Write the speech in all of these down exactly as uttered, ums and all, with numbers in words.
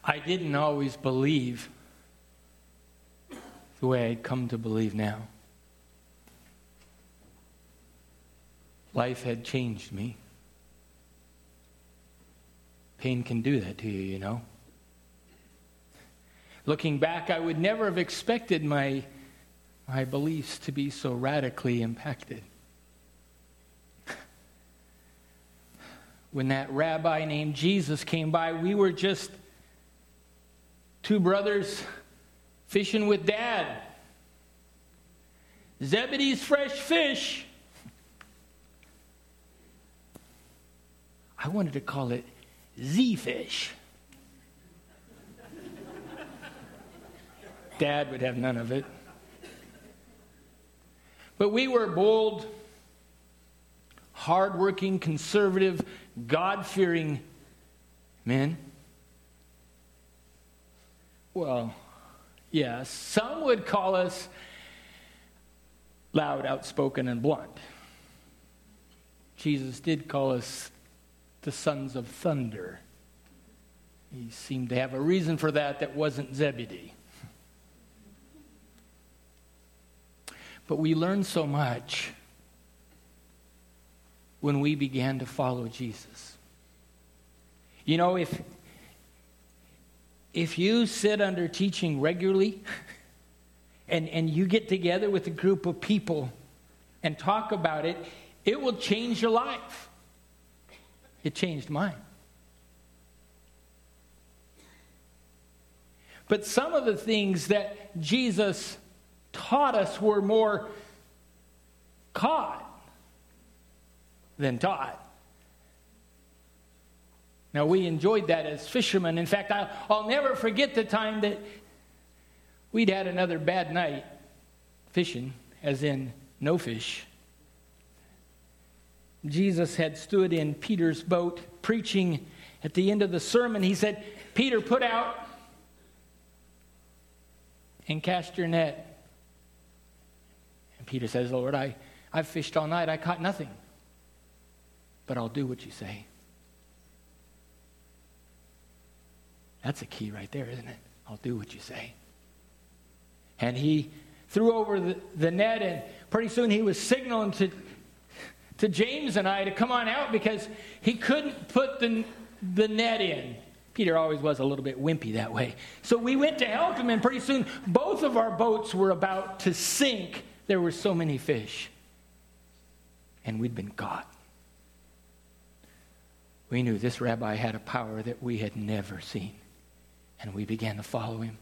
I didn't always believe the way I'd come to believe now. Life had changed me. Pain can do that to you, you know. Looking back, I would never have expected my, my beliefs to be so radically impacted. When that rabbi named Jesus came by, we were just two brothers fishing with Dad. Zebedee's fresh fish. I wanted to call it Z-fish. Dad would have none of it. But we were bold, hardworking, conservative, God-fearing men. Well, yes, some would call us loud, outspoken, and blunt. Jesus did call us the sons of thunder. He seemed to have a reason for that that wasn't Zebedee. But we learned so much when we began to follow Jesus. You know, if if you sit under teaching regularly and, and you get together with a group of people and talk about it, it will change your life. It changed mine. But some of the things that Jesus taught us were more caught than taught. Now, we enjoyed that as fishermen. In fact, I'll, I'll never forget the time that we'd had another bad night fishing, as in no fish. Jesus had stood in Peter's boat preaching. At the end of the sermon, he said, "Peter, put out and cast your net." And Peter says, "Lord, I, I've fished all night. I caught nothing. But I'll do what you say." That's a key right there, isn't it? I'll do what you say. And he threw over the, the net, and pretty soon he was signaling to, to James and I to come on out because he couldn't put the, the net in. Peter always was a little bit wimpy that way. So we went to help him, and pretty soon both of our boats were about to sink. There were so many fish. And we'd been caught. We knew this rabbi had a power that we had never seen. And we began to follow him.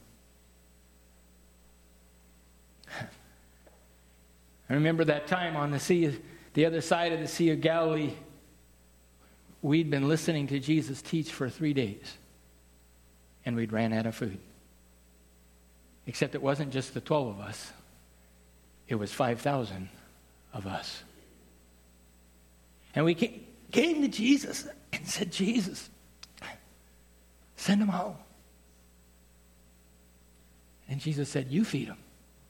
I remember that time on the sea, the other side of the Sea of Galilee. We'd been listening to Jesus teach for three days. And we'd ran out of food. Except it wasn't just the twelve of us. It was five thousand of us. And we came to Jesus and said, "Jesus, send them home." And Jesus said, "You feed them."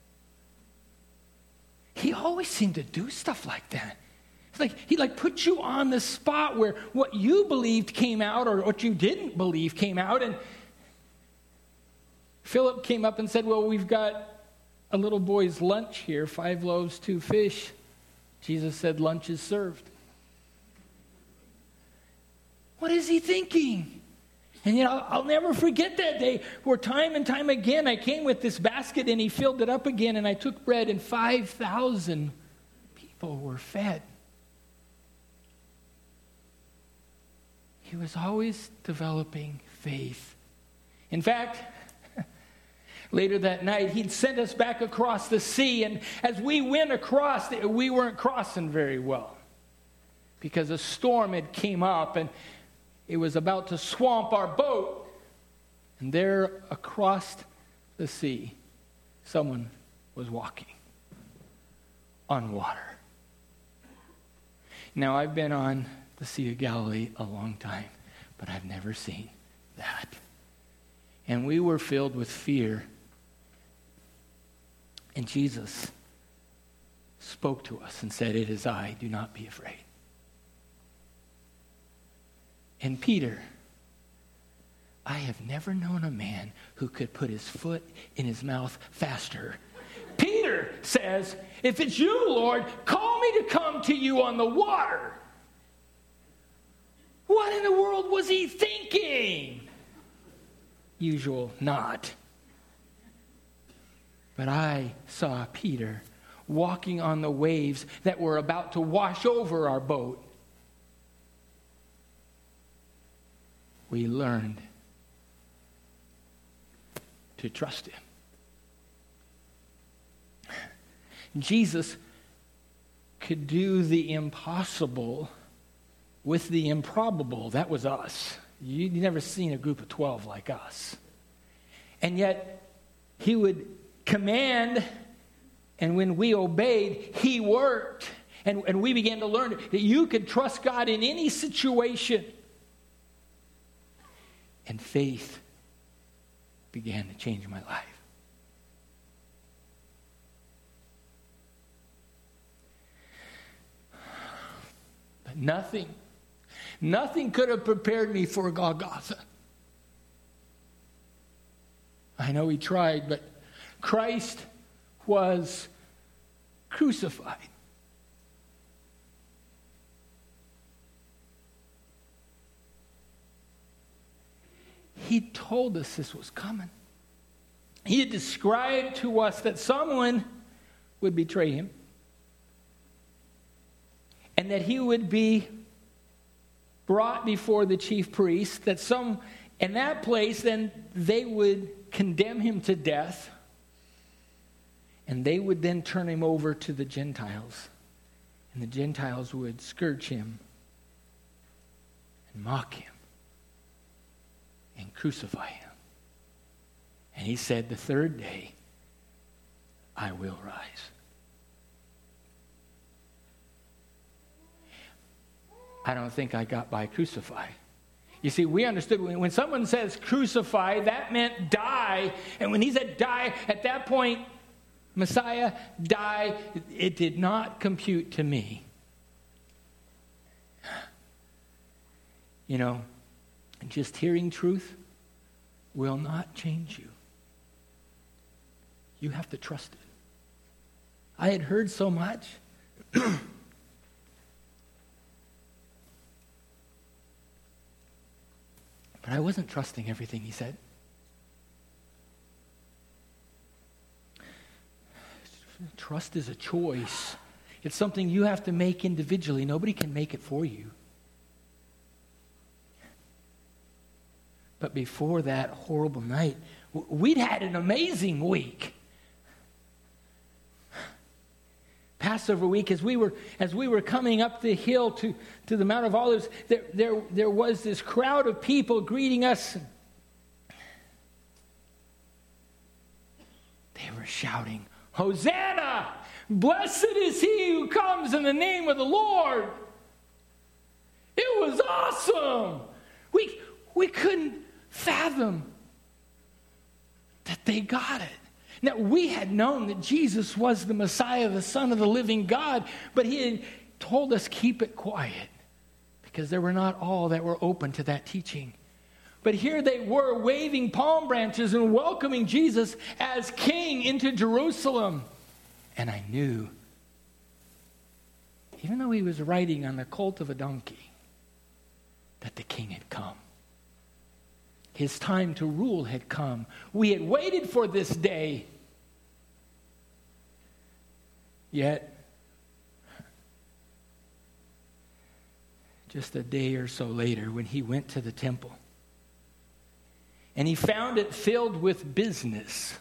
He always seemed to do stuff like that. It's like he like put you on the spot where what you believed came out or what you didn't believe came out. And Philip came up and said, "Well, we've got a little boy's lunch here, five loaves, two fish." Jesus said, "Lunch is served." What is he thinking? And you know, I'll never forget that day where time and time again I came with this basket and he filled it up again, and I took bread and five thousand people were fed. He was always developing faith. In fact, later that night, he'd sent us back across the sea, and as we went across, we weren't crossing very well because a storm had came up, and it was about to swamp our boat. And there across the sea, someone was walking on water. Now, I've been on the Sea of Galilee a long time, but I've never seen that. And we were filled with fear. And Jesus spoke to us and said, "It is I, do not be afraid." And Peter, I have never known a man who could put his foot in his mouth faster. Peter says, if it's you, Lord, call me to come to you on the water. What in the world was he thinking? Usual not. But I saw Peter walking on the waves that were about to wash over our boat. We learned to trust him. Jesus could do the impossible with the improbable. That was us. You, you never seen a group of twelve like us. And yet, he would command, and when we obeyed, he worked. And, and we began to learn that you could trust God in any situation. And faith began to change my life. But nothing, nothing could have prepared me for Golgotha. I know he tried, but Christ was crucified. He told us this was coming. He had described to us that someone would betray him, and that he would be brought before the chief priests, that some, in that place, then they would condemn him to death, and they would then turn him over to the Gentiles, and the Gentiles would scourge him and mock him and crucify him. And he said, the third day, I will rise. I don't think I got by crucify. You see, we understood when, when someone says crucify, that meant die. And when he said die, at that point, Messiah, die, it, it did not compute to me. You know, just hearing truth will not change you. You have to trust it. I had heard so much. But I wasn't trusting everything he said. Trust is a choice. It's something you have to make individually. Nobody can make it for you. But before that horrible night, we'd had an amazing week. Passover week, as we were as we were coming up the hill to, to the Mount of Olives, there, there, there was this crowd of people greeting us. They were shouting, Hosanna! Blessed is he who comes in the name of the Lord. It was awesome. We, we couldn't fathom that they got it. Now, we had known that Jesus was the Messiah, the Son of the living God, but he had told us keep it quiet because there were not all that were open to that teaching. But here they were waving palm branches and welcoming Jesus as king into Jerusalem. And I knew, even though he was riding on the colt of a donkey, that the king had come. His time to rule had come. We had waited for this day. Yet, just a day or so later, when he went to the temple, and he found it filled with business.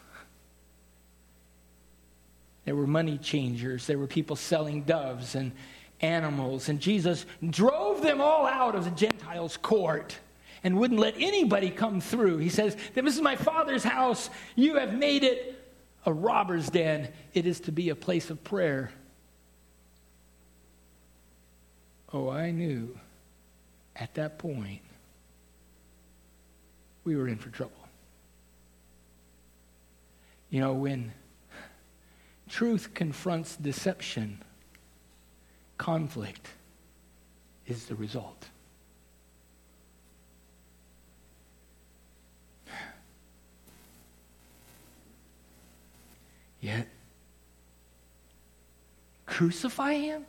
There were money changers. There were people selling doves and animals. And Jesus drove them all out of the Gentiles' court and wouldn't let anybody come through. He says, this is my Father's house. You have made it a robber's den. It is to be a place of prayer. Oh, I knew at that point we were in for trouble. You know, when truth confronts deception, conflict is the result. crucify him?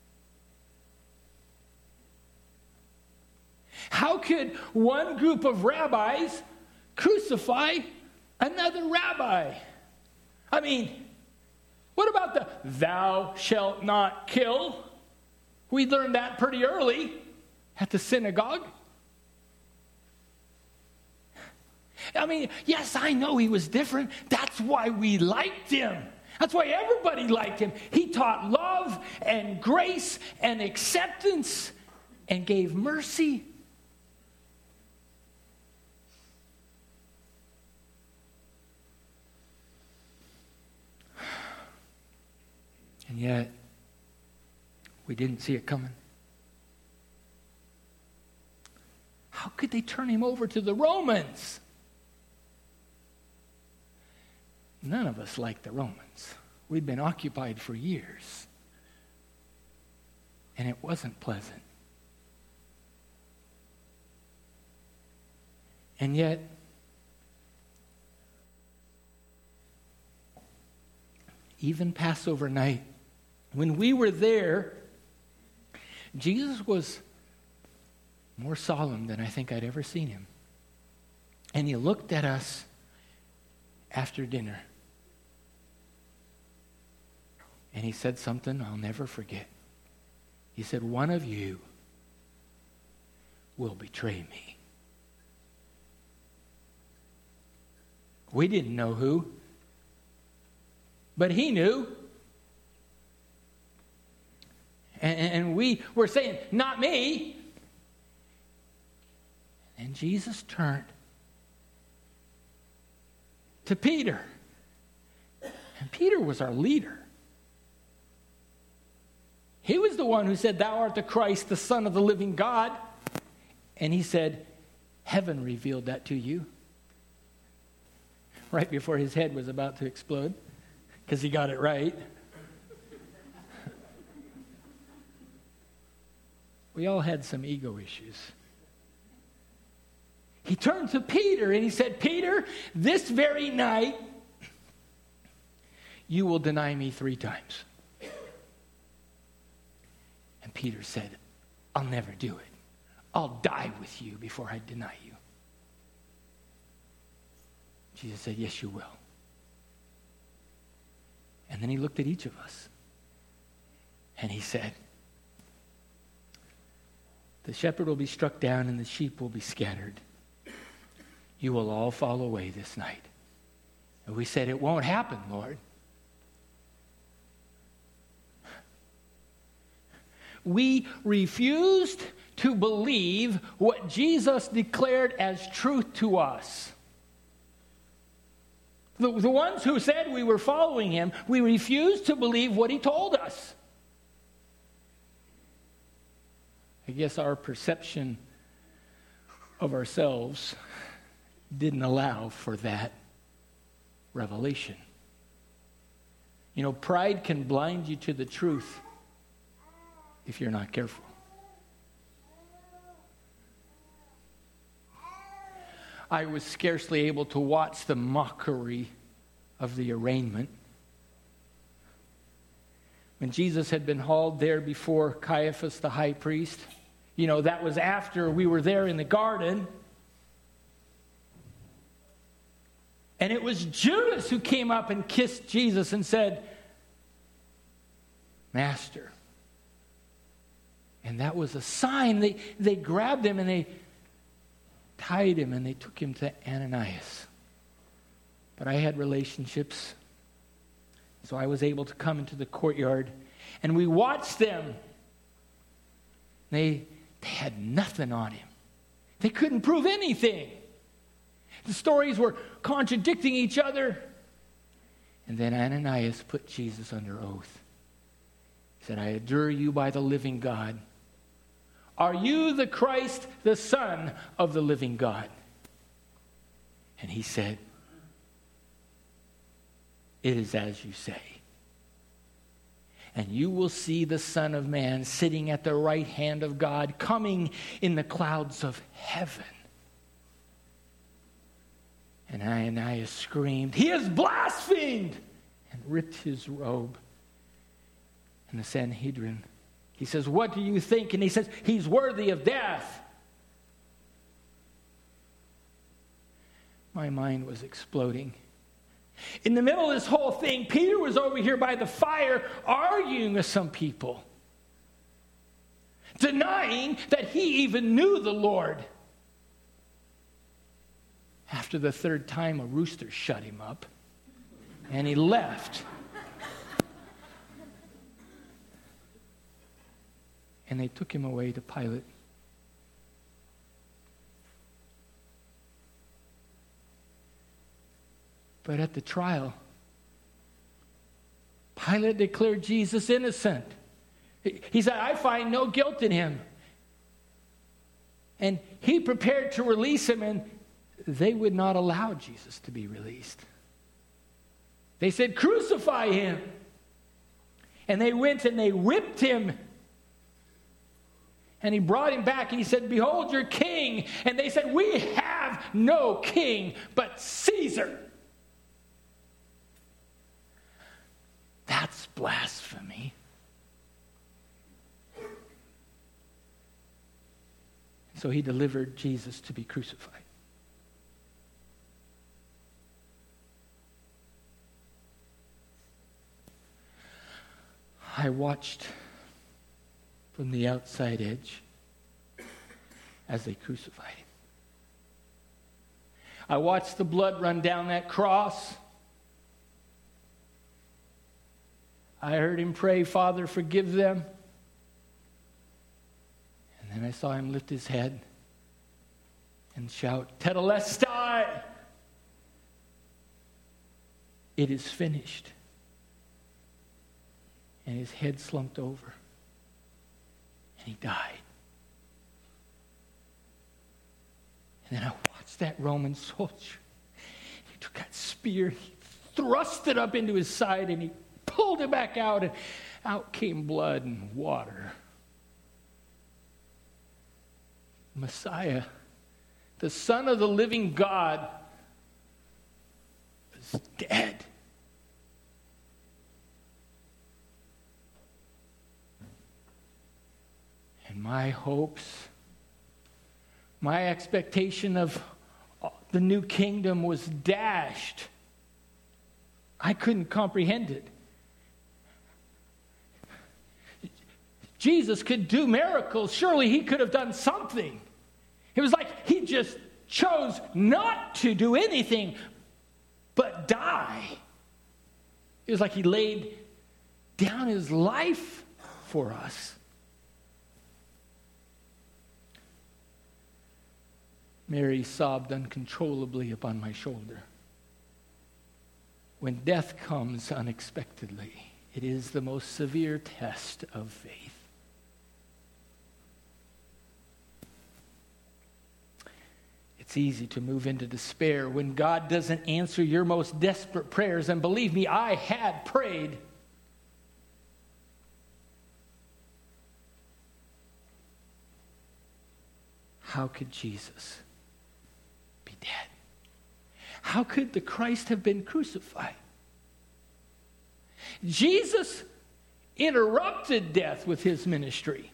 How could one group of rabbis crucify another rabbi? I mean, what about the thou shalt not kill? We learned that pretty early at the synagogue. I mean, yes, I know he was different. That's why we liked him. That's why everybody liked him. He taught love and grace and acceptance and gave mercy. And yet, we didn't see it coming. How could they turn him over to the Romans? None of us like the Romans. We'd been occupied for years. And it wasn't pleasant. And yet, even Passover night, when we were there, Jesus was more solemn than I think I'd ever seen him. And he looked at us after dinner. And he said something I'll never forget. He said, one of you will betray me. We didn't know who, but he knew. And, and we were saying, not me. And Jesus turned to Peter. And Peter was our leader. He was the one who said, thou art the Christ, the Son of the living God. And he said, heaven revealed that to you. Right before his head was about to explode, because he got it right. We all had some ego issues. He turned to Peter and he said, Peter, this very night, you will deny me three times. And Peter said, I'll never do it. I'll die with you before I deny you. Jesus said, yes, you will. And then he looked at each of us and he said, the shepherd will be struck down and the sheep will be scattered. You will all fall away this night. And we said, it won't happen, Lord. We refused to believe what Jesus declared as truth to us. The, the ones who said we were following him, we refused to believe what he told us. I guess our perception of ourselves didn't allow for that revelation. You know, pride can blind you to the truth if you're not careful. I was scarcely able to watch the mockery of the arraignment. When Jesus had been hauled there before Caiaphas the high priest, you know, that was after we were there in the garden. And it was Judas who came up and kissed Jesus and said, Master. And that was a sign. They, they grabbed him and they tied him and they took him to Ananias. But I had relationships, so I was able to come into the courtyard and we watched them. They, they had nothing on him. They couldn't prove anything. The stories were contradicting each other. And then Ananias put Jesus under oath. He said, I adjure you by the living God. Are you the Christ, the Son of the living God? And he said, it is as you say. And you will see the Son of Man sitting at the right hand of God, coming in the clouds of heaven. And Ananias screamed, he has blasphemed, and ripped his robe. And the Sanhedrin, he says, what do you think? And he says, he's worthy of death. My mind was exploding. In the middle of this whole thing, Peter was over here by the fire arguing with some people, denying that he even knew the Lord. After the third time, a rooster shut him up, and he left. And they took him away to Pilate. But at the trial, Pilate declared Jesus innocent. He said, I find no guilt in him. And he prepared to release him, and they would not allow Jesus to be released. They said, crucify him. And they went and they whipped him. And he brought him back and he said, behold your king. And they said, we have no king but Caesar. That's blasphemy. So he delivered Jesus to be crucified. I watched from the outside edge as they crucified him. I watched the blood run down that cross. I heard him pray, Father, forgive them. And then I saw him lift his head and shout, Tetelestai! It is finished. And his head slumped over. And he died. And then I watched that Roman soldier. He took that spear, he thrust it up into his side, and he pulled it back out, and out came blood and water. Messiah, the Son of the living God, was dead. And my hopes, my expectation of the new kingdom was dashed. I couldn't comprehend it. Jesus could do miracles. Surely he could have done something. It was like he just chose not to do anything but die. It was like he laid down his life for us. Mary sobbed uncontrollably upon my shoulder. When death comes unexpectedly, it is the most severe test of faith. It's easy to move into despair when God doesn't answer your most desperate prayers. And believe me, I had prayed. How could Jesus be dead? How could the Christ have been crucified? Jesus interrupted death with his ministry.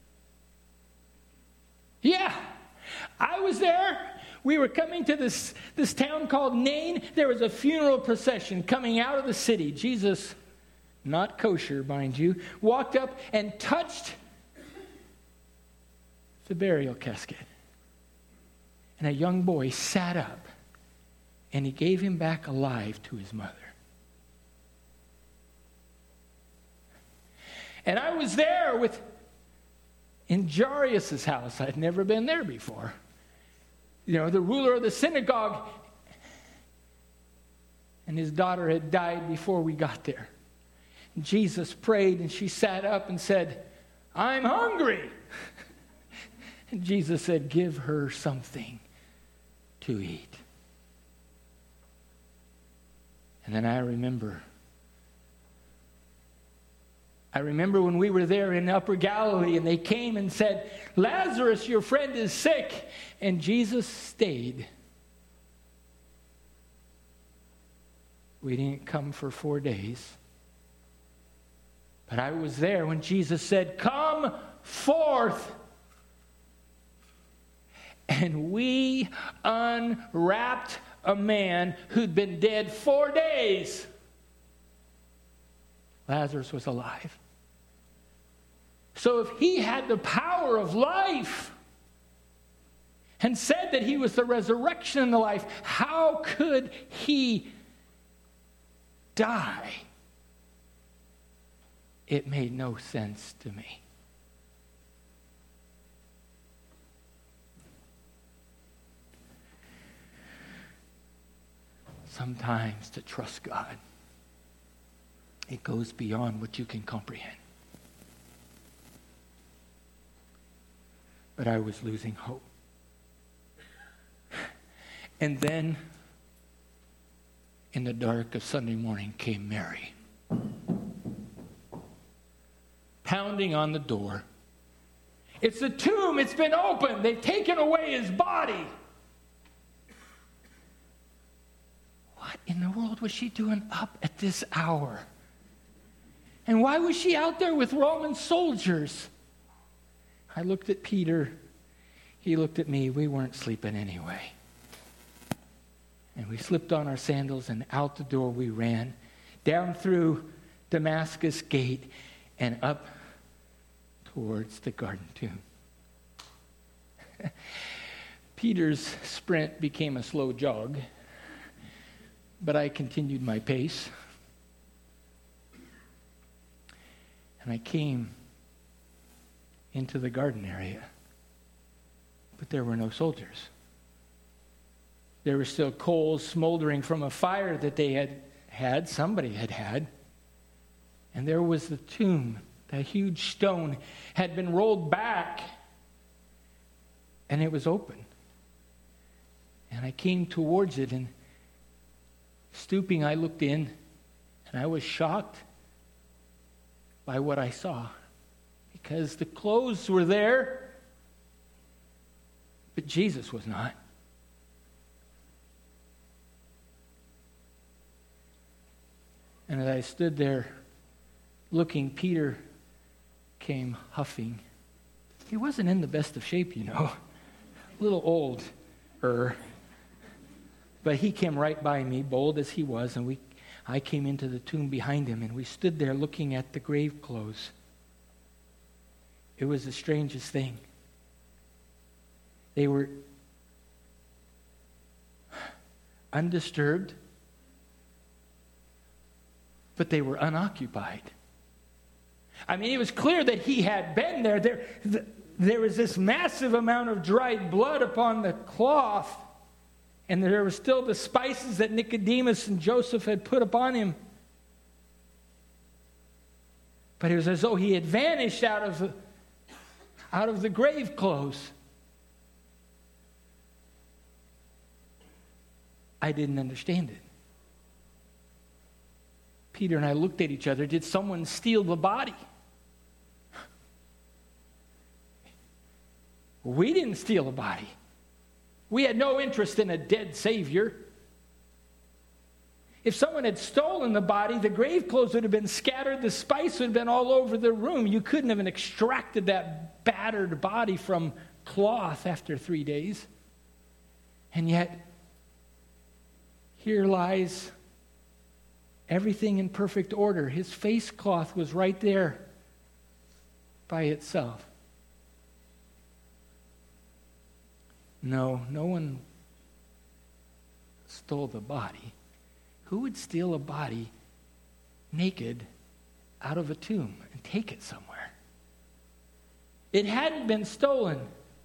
Yeah, I was there. We were coming to this, this town called Nain. There was a funeral procession coming out of the city. Jesus, not kosher, mind you, walked up and touched the burial casket. And a young boy sat up, and he gave him back alive to his mother. And I was there with in Jairus' house. I'd never been there before. You know, the ruler of the synagogue. And his daughter had died before we got there. And Jesus prayed, and she sat up and said, I'm hungry. And Jesus said, give her something to eat. And then I remember I remember when we were there in Upper Galilee and they came and said, Lazarus, your friend is sick. And Jesus stayed. We didn't come for four days, But I was there when Jesus said, "Come forth." And we unwrapped a man who'd been dead four days. Lazarus was alive. So if he had the power of life and said that he was the resurrection and the life, how could he die? It made no sense to me. Sometimes to trust God, it goes beyond what you can comprehend. But I was losing hope. And then, in the dark of Sunday morning, came Mary, pounding on the door. It's the tomb. It's been opened. They've taken away his body. What in the world was she doing up at this hour? And why was she out there with Roman soldiers? I looked at Peter. He looked at me. We weren't sleeping anyway. And we slipped on our sandals and out the door we ran, down through Damascus Gate and up towards the garden tomb. Peter's sprint became a slow jog, but I continued my pace. And I came into the garden area, but there were no soldiers. There were still coals smoldering from a fire that they had had, somebody had had. And there was the tomb. That huge stone had been rolled back, and it was open. And I came towards it, and stooping, I looked in, and I was shocked by what I saw. Because the clothes were there, but Jesus was not. And as I stood there looking, Peter came huffing. He wasn't in the best of shape, you know. A little old-er. But he came right by me, bold as he was, and we I came into the tomb behind him, and we stood there looking at the grave clothes. It was the strangest thing. They were undisturbed, but they were unoccupied. I mean, it was clear that he had been there. There, there was this massive amount of dried blood upon the cloth, and there were still the spices that Nicodemus and Joseph had put upon him. But it was as though he had vanished out of the, out of the grave clothes. I didn't understand it. Peter and I looked at each other. Did someone steal the body? We didn't steal the body. We had no interest in a dead Savior. If someone had stolen the body, the grave clothes would have been scattered. The spice would have been all over the room. You couldn't have extracted that battered body from cloth after three days. And yet, here lies everything in perfect order. His face cloth was right there by itself. No, no one stole the body. Who would steal a body naked out of a tomb and take it somewhere? It hadn't been stolen.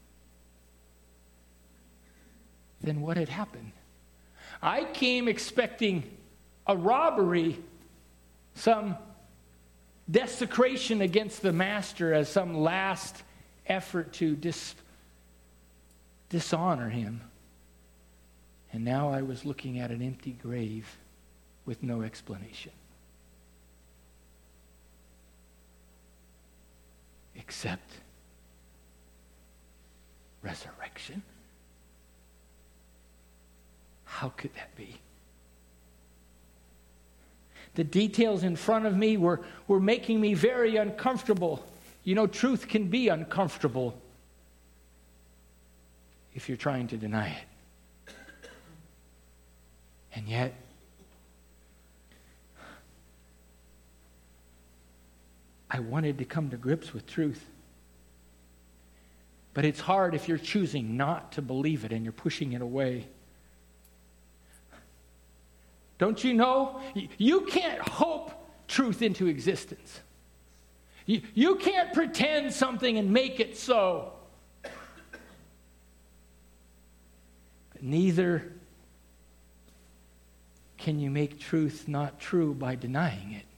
Then what had happened? I came expecting a robbery, some desecration against the master as some last effort to dis- dishonor him. And now I was looking at an empty grave with no explanation. Except resurrection. How could that be? The details in front of me were, were making me very uncomfortable. You know, truth can be uncomfortable if you're trying to deny it. And yet, I wanted to come to grips with truth. But it's hard if you're choosing not to believe it and you're pushing it away. Don't you know? You can't hope truth into existence. You, you can't pretend something and make it so. But neither can you make truth not true by denying it.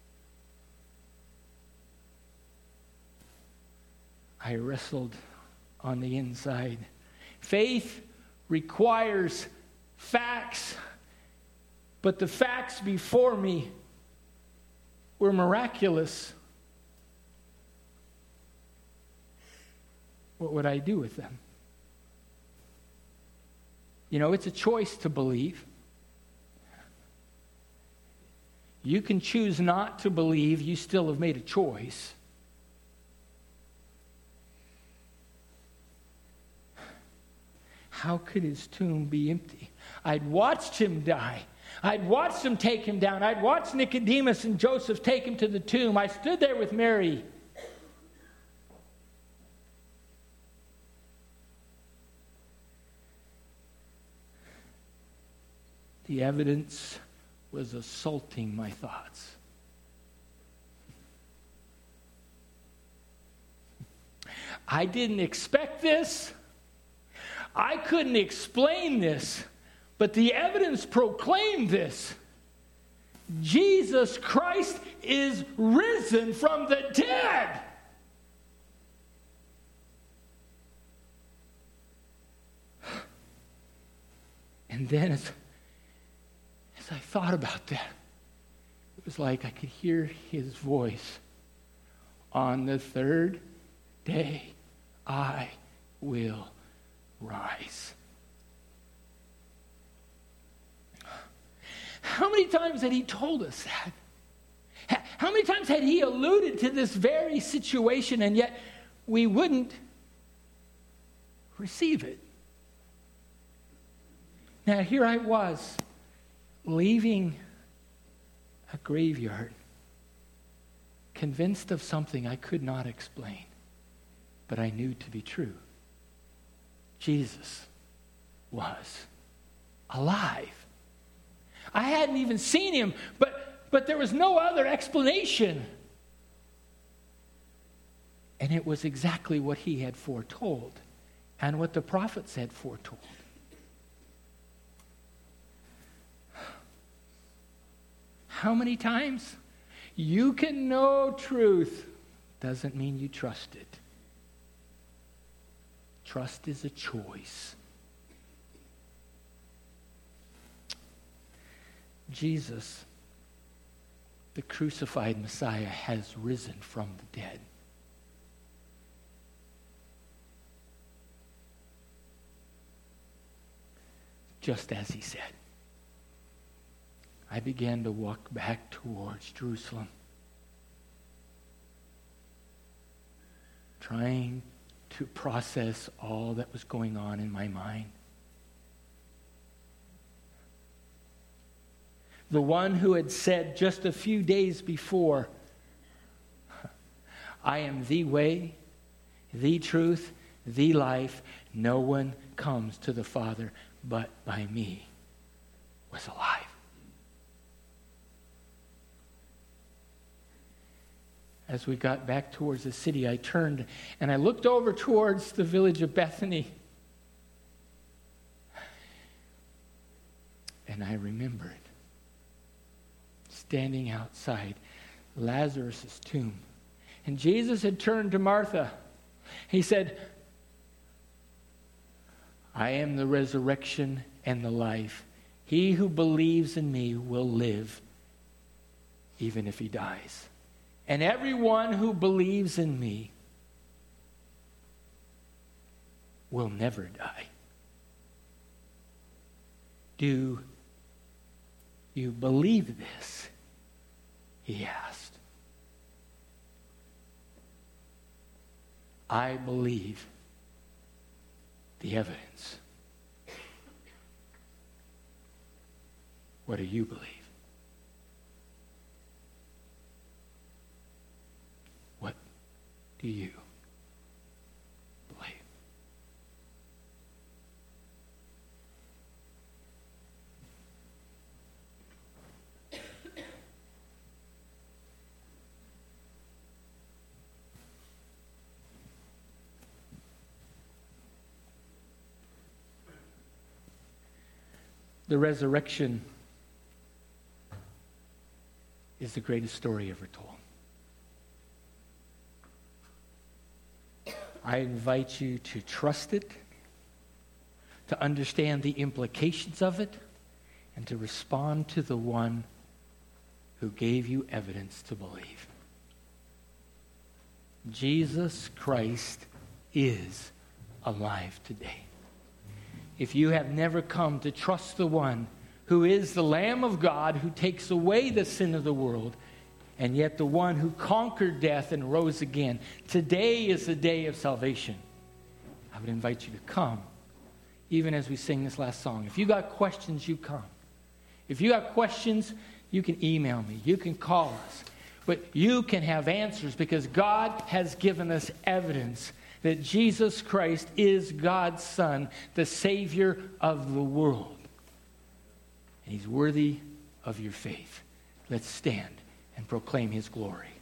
I wrestled on the inside. Faith requires facts, but the facts before me were miraculous. What would I do with them? You know, it's a choice to believe. You can choose not to believe. You still have made a choice. How could his tomb be empty? I'd watched him die. I'd watched him take him down. I'd watched Nicodemus and Joseph take him to the tomb. I stood there with Mary. The evidence was assaulting my thoughts. I didn't expect this. I couldn't explain this, but the evidence proclaimed this. Jesus Christ is risen from the dead. And then as, as I thought about that, it was like I could hear his voice. On the third day, I will rise. How many times had he told us that? How many times had he alluded to this very situation, and yet we wouldn't receive it? Now, here I was, leaving a graveyard, convinced of something I could not explain, but I knew to be true. Jesus was alive. I hadn't even seen him, but, but there was no other explanation. And it was exactly what he had foretold and what the prophets had foretold. How many times? You can know truth, doesn't mean you trust it. Trust is a choice. Jesus, the crucified Messiah, has risen from the dead. Just as he said. I began to walk back towards Jerusalem, trying to process all that was going on in my mind. The one who had said just a few days before, I am the way, the truth, the life. No one comes to the Father but by me, was alive. As we got back towards the city, I turned and I looked over towards the village of Bethany. And I remembered standing outside Lazarus' tomb. And Jesus had turned to Martha. He said, I am the resurrection and the life. He who believes in me will live, even if he dies. And everyone who believes in me will never die. Do you believe this? he asked. I believe the evidence. What do you believe? What do you believe? The resurrection is the greatest story ever told. I invite you to trust it, to understand the implications of it, and to respond to the one who gave you evidence to believe. Jesus Christ is alive today. If you have never come to trust the one who is the Lamb of God who takes away the sin of the world, and yet the one who conquered death and rose again, today is the day of salvation. I would invite you to come, even as we sing this last song. If you got questions, you come. If you got questions, you can email me. You can call us. But you can have answers because God has given us evidence that Jesus Christ is God's Son, the Savior of the world. And He's worthy of your faith. Let's stand and proclaim His glory.